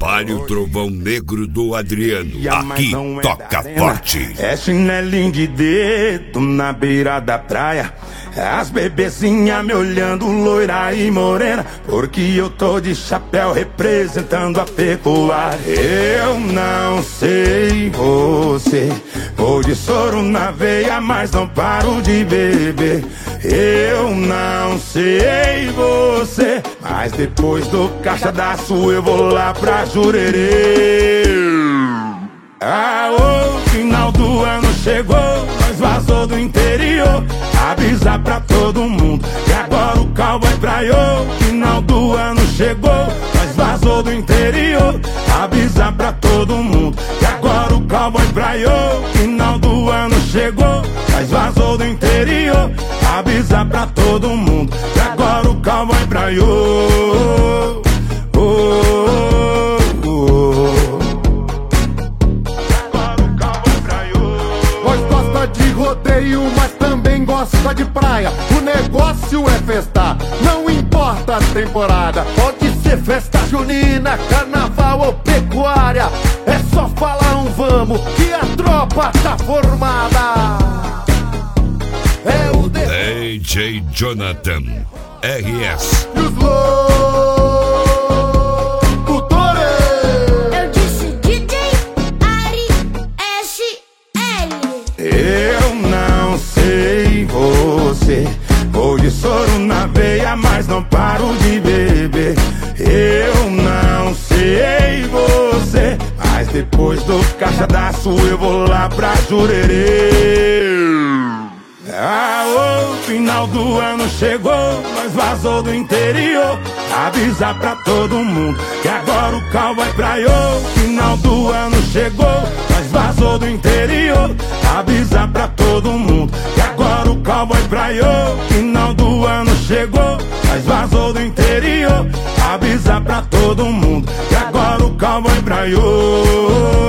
Espalhe o trovão negro do Adriano. Aqui toca forte. É chinelinho de dedo na beira da praia. As bebezinhas me olhando loira e morena, porque eu tô de chapéu representando a pecuária. Eu não sei você, vou de soro na veia, mas não paro de beber. Eu não sei você, mas depois do caixadaço eu vou lá pra Jurerê. O final do ano chegou, nós vazou do interior. Avisa pra todo mundo que agora o cowboy praiou. Final do ano chegou, nós vazou do interior. Avisa pra todo mundo que agora o cowboy praiou. Final do ano chegou, nós vazou do interior. Avisa pra todo mundo que agora o cowboy praiou. Mas também gosta de praia. O negócio é festar, não importa a temporada. Pode ser festa junina, carnaval ou pecuária. É só falar um vamos que a tropa tá formada. É o DJ Jonathan RS. E os locutores. Eu disse DJ Ari SL. Eu não sei você, vou de soro na veia, mas não paro de beber. Eu não sei você, mas depois do caixadaço eu vou lá pra Jurerê. O final do ano chegou, nós vazou do interior. Avisa pra todo mundo que agora o cowboy praiou. Final do ano chegou, nós vazou do interior. Avisa pra todo mundo que agora o cowboy praiou. Final do ano chegou, nós vazou do interior. Avisa pra todo mundo que agora o cowboy praiou.